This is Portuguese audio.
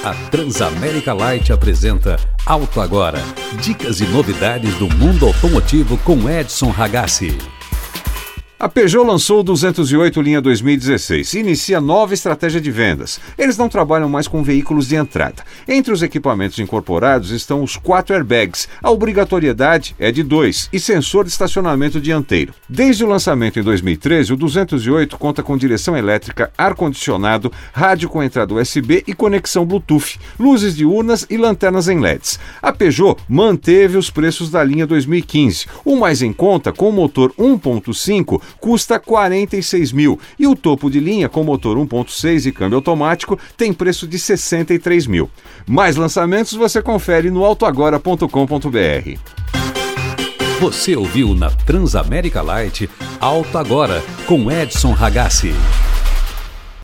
A Transamérica Light apresenta Auto Agora. Dicas e novidades do mundo automotivo com Edson Ragazzi. A Peugeot lançou o 208 linha 2016 e inicia nova estratégia de vendas. Eles não trabalham mais com veículos de entrada. Entre os equipamentos incorporados estão os 4 airbags. A obrigatoriedade é de 2 e sensor de estacionamento dianteiro. Desde o lançamento em 2013, o 208 conta com direção elétrica, ar-condicionado, rádio com entrada USB e conexão Bluetooth, luzes diurnas e lanternas em LEDs. A Peugeot manteve os preços da linha 2015. O mais em conta, com motor 1.5, custa 46 mil e o topo de linha com motor 1.6 e câmbio automático tem preço de 63 mil. Mais lançamentos você confere no autoagora.com.br. Você ouviu na Transamérica Light Auto Agora com Edson Ragazzi.